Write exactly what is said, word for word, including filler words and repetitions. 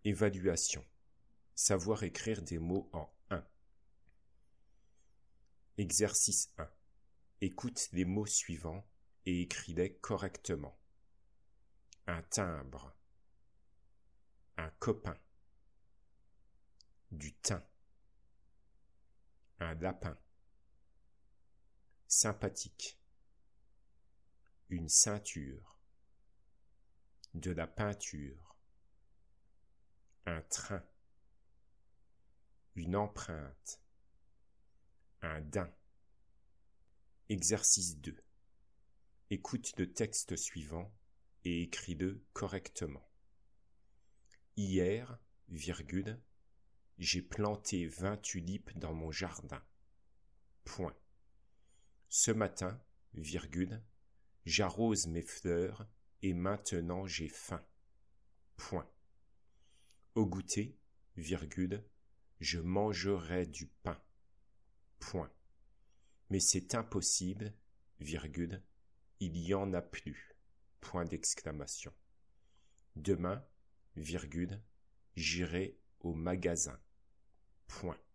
Évaluation. Savoir écrire des mots en un. Exercice un. Écoute les mots suivants et écris-les correctement. Un timbre. Un copain. Du thym. Un lapin. Sympathique. Une ceinture. De la peinture. Un train. Une empreinte. Un daim. Exercice deux. Écoute le texte suivant et écris-le correctement. Hier, virgule, j'ai planté vingt tulipes dans mon jardin. Point. Ce matin, virgule, j'arrose mes fleurs et maintenant j'ai faim. Point. Au goûter, virgule, je mangerai du pain. Point. Mais c'est impossible, virgule, il y en a plus. Point d'exclamation. Demain, virgule, j'irai au magasin. Point.